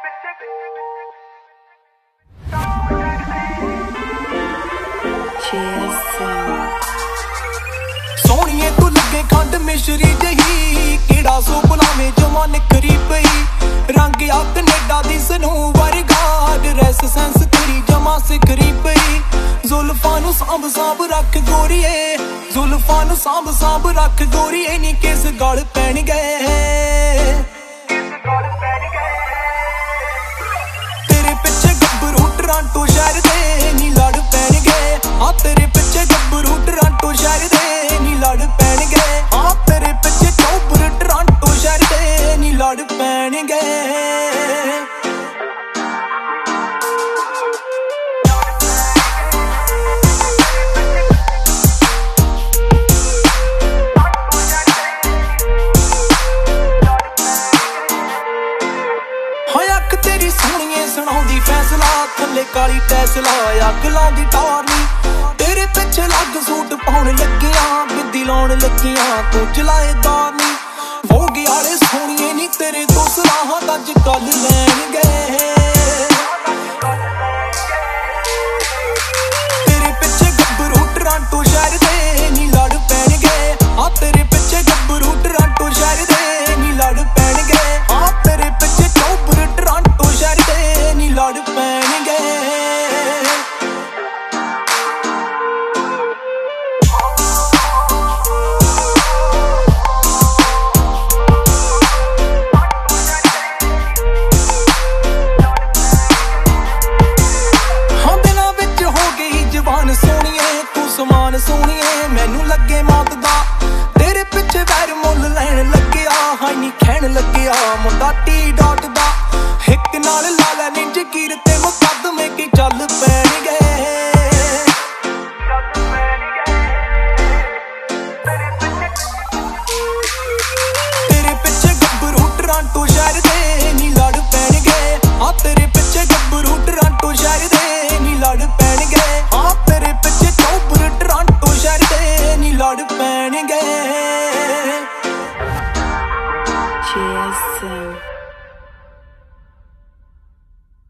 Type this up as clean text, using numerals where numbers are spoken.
सोहणिए तू लगे खंड मिश्री जही केड़ा सो बुलावे जमा निखरी पई रंग आ कनेडा दी सनू वर्गा ड्रेस सेंस तेरी जमा सिखरी पई जुल्फां नू सांभ सांभ रख गोरीए जुल्फां नू सांभ सांभ रख गोरीए नी किस गल पैण गए तेरे पिछे गब्बरू टोरंटो शहर दे नी लड़ पैण गए हाँ तेरे पिछे गब्बरू टोरंटो शहर दे नी लड़ पैण गए हाँ तेरे पिछे चौबर टोरंटो शहर दे नी लड़ पैण गए तेरी सोहणिए सुणाउंदी फैसला थल्ले काली टैसला अग लाउंदी टारनी तेरे पिछे लग सूट पाउण लगियां बिद्दी लाउण लगियां तू चलाएदार नी भोगी आले सोहणिए नी तेरे तो सलाहां अज कल लैण गए तेरे पिछे गब्बरू टोरंटो शहर दे नी लड़ पैण गए हाँ तेरे पिछे गब्बरू टोरंटो शहर दे नी लड़ पैण गए हाँ तेरे पिछे चौबर टोरंटो शहर दे नी लड़ पैण गए समान सोहणिए मैनू लगे मौत दा तेरे पिछे वैर मुल लैण लग्या हाई नी खैण लग्या मुंडा टी डॉट दा